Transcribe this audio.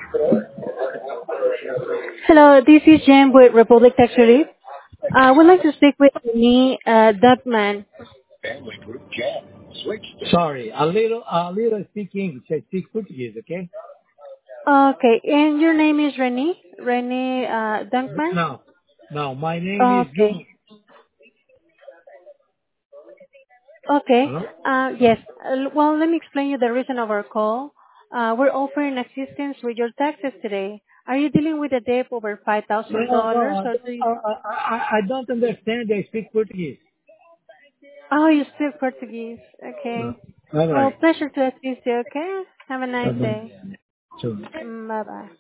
Hello, this is Jem with Republic Tax Relief. I would like to speak with me, Duckman. Sorry, a little speak English. I speak Portuguese, okay? Okay, and your name is Renee? Renee Dunkman? No, no, my name is Okay, Jun. okay. Hello? Yes, well, let me explain you the reason of our call. We're offering assistance with your taxes today. Are you dealing with a debt over No, no, $5,000 or do you? I don't understand. I speak Portuguese. Oh, you speak Portuguese. No. Okay. All Well, right. pleasure to assist you, okay? Have a nice day. Bye-bye. So, Bye-bye.